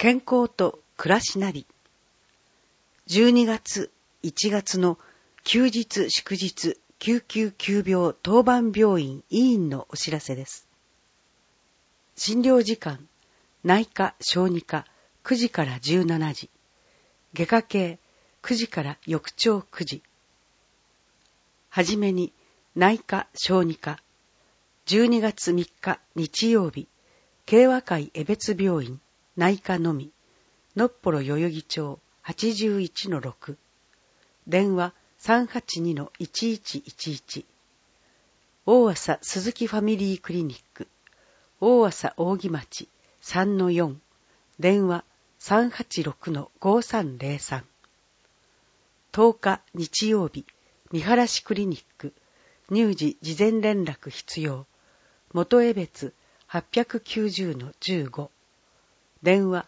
健康と暮らしナビ。12月、1月の休日祝日救急急病当番病院医院のお知らせです。診療時間、内科小児科9時から17時、外科系9時から翌朝9時。はじめに内科小児科、12月3日日曜日、慶和会江別病院内科のみ、のっぽろ代々木町 81-6、電話 382-1111、大朝鈴木ファミリークリニック、大朝扇町 3-4、電話 386-5303、10日日曜日、見晴クリニック、乳児事前連絡必要、元江別 890-15、電話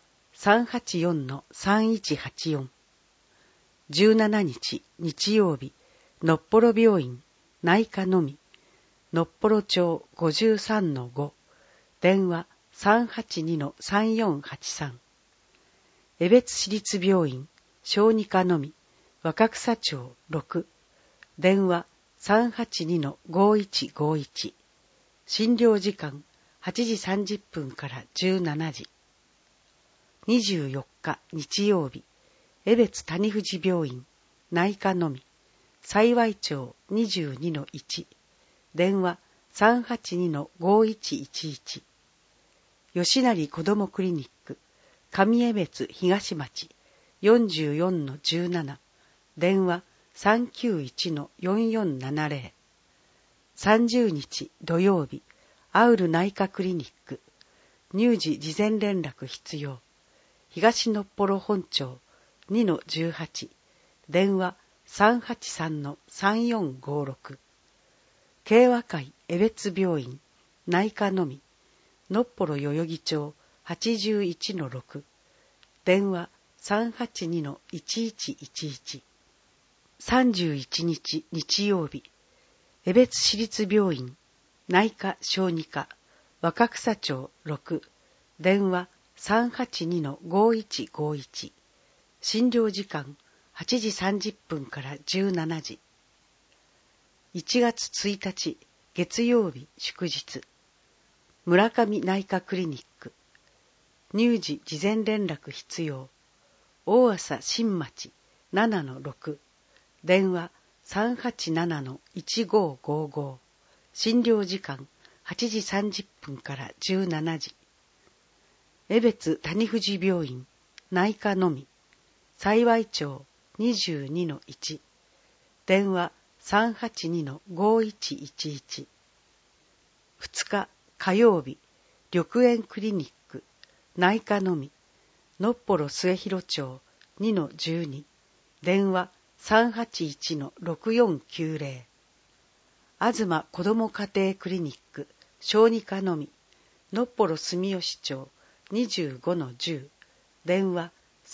384-3184。17日日曜日、のっぽろ病院内科のみ、のっぽろ町 53-5、電話 382-3483。江別市立病院小児科のみ、若草町6、電話 382-5151。診療時間8時30分から17時。24日日曜日、江別谷藤病院内科のみ、幸町 22-1、電話 382-5111。吉成子どもクリニック上江別東町 44-17、電話 391-4470。30日土曜日、アウル内科クリニック、乳児事前連絡必要、東のっぽろ本町 2-18、電話 383-3456。慶和会江別病院内科のみ、のっぽろ代々木町 81-6、電話 382-1111。31日日曜日、江別市立病院内科小児科若草町6、電話 382-5151。診療時間8時30分から17時。1月1日月曜日祝日、村上内科クリニック、乳児事前連絡必要、大朝新町 7-6、電話 387-1555。診療時間8時30分から17時。江別谷藤病院内科のみ、幸町 22-1、電話 382-5111。2日火曜日、緑園クリニック内科のみ、のっぽろ末広町 2-12、電話 381-6490。東子ども家庭クリニック小児科のみ、のっぽろ住吉町 25-10、電話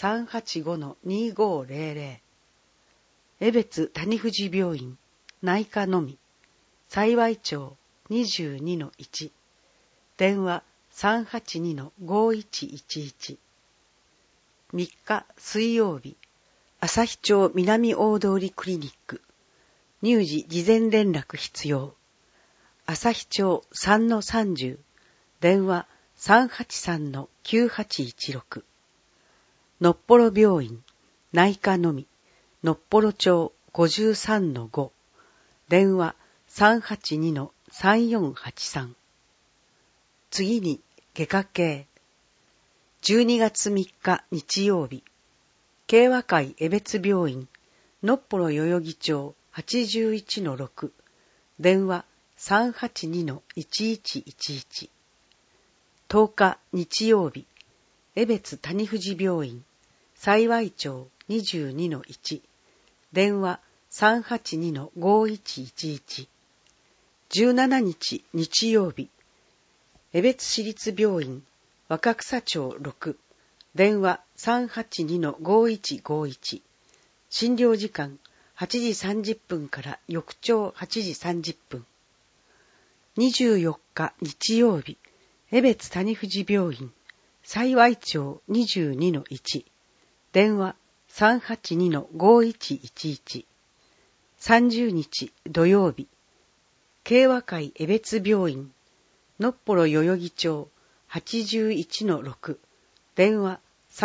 385-2500。江別谷藤病院内科のみ、幸町 22-1、電話 382-5111。3日水曜日、旭町南大通クリニック、乳児事前連絡必要、旭町 3-30、電話 383-9816。のっぽろ病院内科のみ、のっぽろ町 53-5、電話 382-3483。次に外科系。12月3日日曜日、慶和会江別病院のっぽろ代々木町 81-6、電話 382-1111。10日日曜日、江別谷藤病院幸町 22-1、電話 382-5111。17日日曜日、江別市立病院若草町6、電話 382-5151。診療時間8時30分から翌朝8時30分。24日日曜日、江別谷藤病院幸町 22-1、電話 382-5111。30日土曜日、慶和会江別病院、のっぽろ代々木町 81-6、電話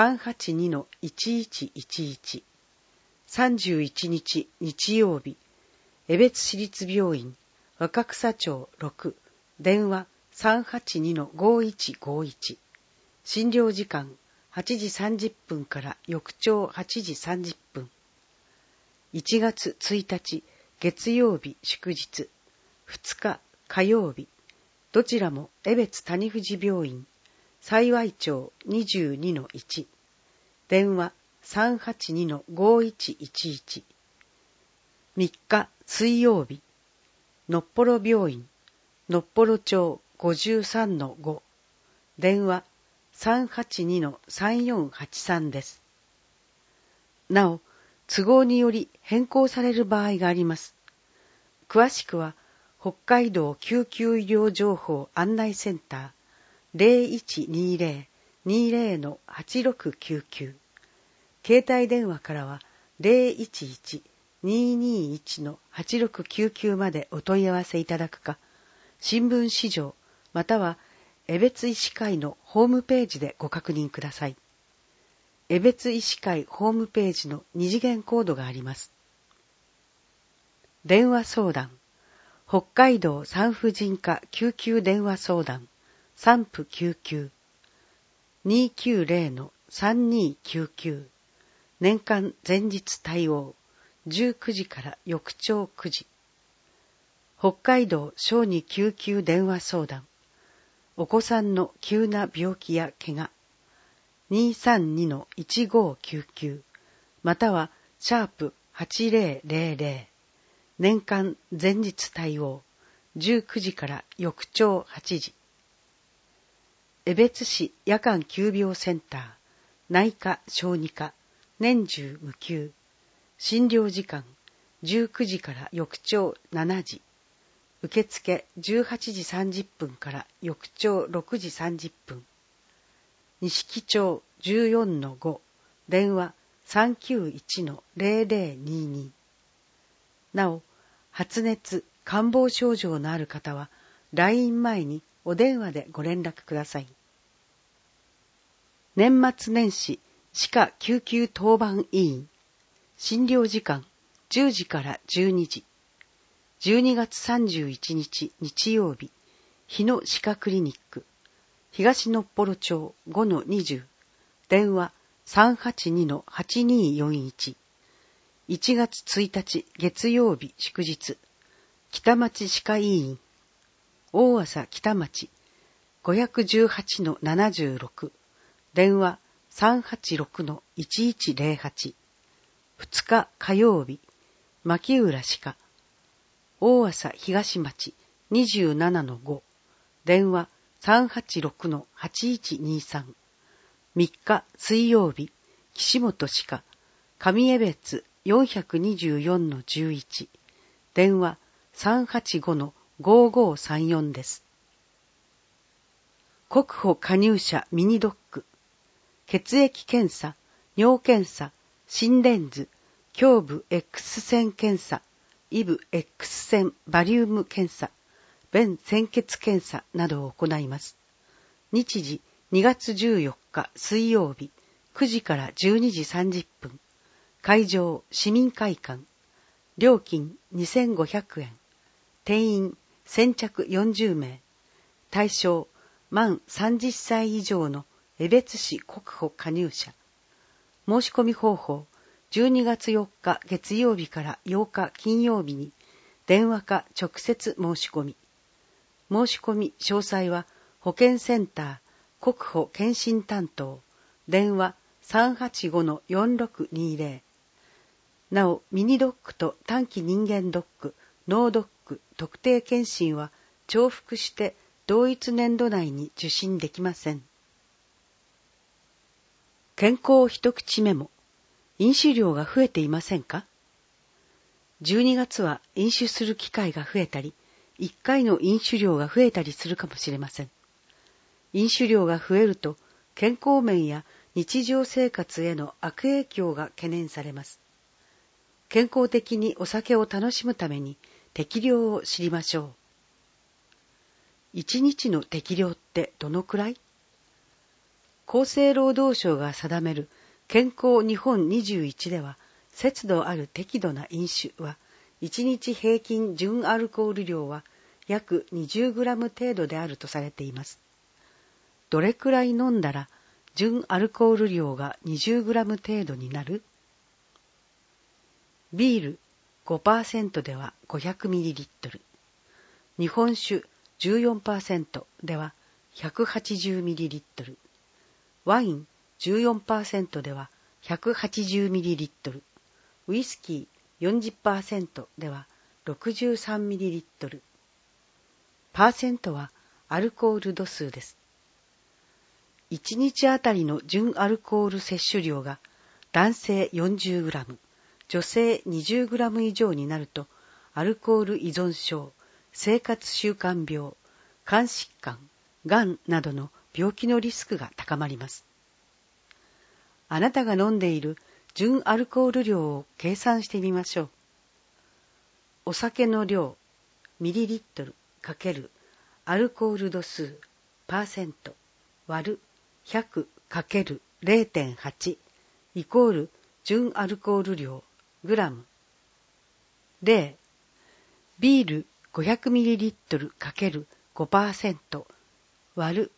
382-1111。31日日曜日、江別市立病院、若草町6、電話 382-5151。診療時間8時30分から翌朝8時30分。1月1日月曜日祝日、2日火曜日、どちらも江別谷藤病院、幸町 22-1、電話 382-5111。3日水曜日、のっぽろ病院、のっぽろ町 53-5、電話 382-3483 です。なお、都合により変更される場合があります。詳しくは、北海道救急医療情報案内センター 0120-20-8699。携帯電話からは 011-221-8699 までお問い合わせいただくか、新聞市場または江別医師会のホームページでご確認ください。江別医師会ホームページの二次元コードがあります。電話相談、北海道産婦人科救急電話相談、産婦救急、290-3299、年間前日対応、19時から翌朝9時。北海道小児救急電話相談、お子さんの急な病気や怪我、232-1599、または#8000、年間前日対応、19時から翌朝8時。江別市夜間急病センター、内科小児科、年中無休、診療時間19時から翌朝7時。受付18時30分から翌朝6時30分。錦町 14-5、電話 391-0022。なお、発熱、感冒症状のある方は、来院前にお電話でご連絡ください。年末年始歯科救急当番医院、診療時間10時から12時。12月31日日曜日、日野歯科クリニック、東のっぽろ町 5-20、電話 382-8241。1月1日月曜日祝日、北町歯科医院、大麻北町 518-76、電話 386-1108。2日火曜日、牧浦歯科、大麻東町 27-5、電話 386-8123。3日水曜日、岸本歯科、上江別 424-11、電話 385-5534 です。国保加入者ミニドック、血液検査、尿検査、心電図、胸部 X 線検査、イブ X 線バリウム検査、便潜血検査などを行います。日時2月14日水曜日9時から12時30分。会場市民会館。料金2500円。定員先着40名。対象満30歳以上の江別市国保加入者。申し込み方法、12月4日月曜日から8日金曜日に電話か直接申し込み。申し込み詳細は保健センター国保健診担当、電話 385-4620。なお、ミニドックと短期人間ドック、脳ドック、特定健診は重複して同一年度内に受診できません。健康一口メモ。飲酒量が増えていませんか？ 12 月は飲酒する機会が増えたり、1回の飲酒量が増えたりするかもしれません。飲酒量が増えると健康面や日常生活への悪影響が懸念されます。健康的にお酒を楽しむために適量を知りましょう。1日の適量ってどのくらい？厚生労働省が定める健康日本21では、節度ある適度な飲酒は、1日平均純アルコール量は約 20g 程度であるとされています。どれくらい飲んだら純アルコール量が 20g 程度になる？ビール 5% では 500ml、日本酒 14% では 180ml、ワイン 14% では 180ml、ウイスキー 40% では 63ml。パーセントはアルコール度数です。1日あたりの純アルコール摂取量が男性 40g、女性 20g 以上になると、アルコール依存症、生活習慣病、肝疾患、がんなどの病気のリスクが高まります。あなたが飲んでいる純アルコール量を計算してみましょう。お酒の量、ミリリットル×アルコール度数、パーセント、割る 100×0.8 イコール純アルコール量、グラム。例、ビール 500ml ×5% 割る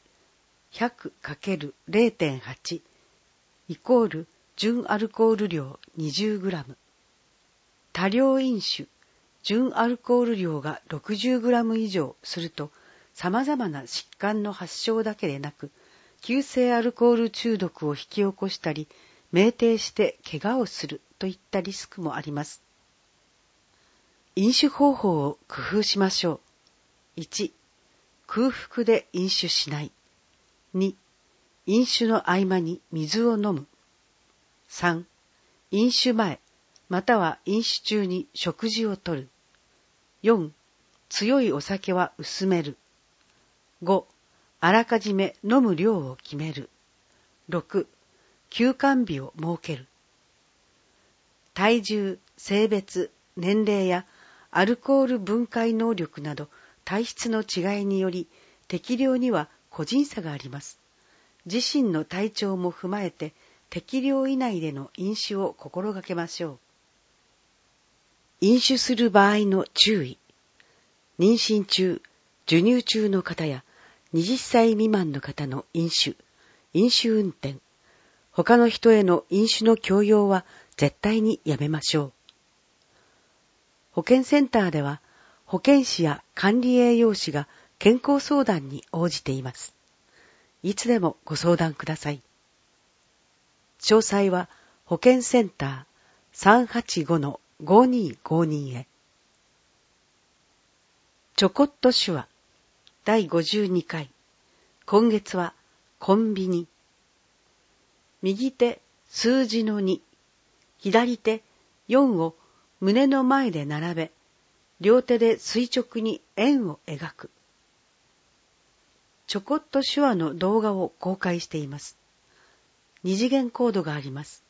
100×0.8 イコール純アルコール量 20g。多量飲酒、純アルコール量が 60g 以上すると、様々な疾患の発症だけでなく、急性アルコール中毒を引き起こしたり、酩酊して怪我をするといったリスクもあります。飲酒方法を工夫しましょう。1、空腹で飲酒しない。2、飲酒の合間に水を飲む。3、飲酒前、または飲酒中に食事をとる。4、強いお酒は薄める。5、あらかじめ飲む量を決める。6、休館日を設ける。体重、性別、年齢やアルコール分解能力など体質の違いにより適量には個人差があります。自身の体調も踏まえて適量以内での飲酒を心がけましょう。飲酒する場合の注意。妊娠中、授乳中の方や20歳未満の方の飲酒運転、他の人への飲酒の強要は絶対にやめましょう。保健センターでは保健師や管理栄養士が健康相談に応じています。いつでもご相談ください。詳細は保健センター 385-5252 へ。ちょこっと手話第52回。今月はコンビニ。右手数字の2、左手4を胸の前で並べ、両手で垂直に円を描く。ちょこっと手話の動画を公開しています。二次元コードがあります。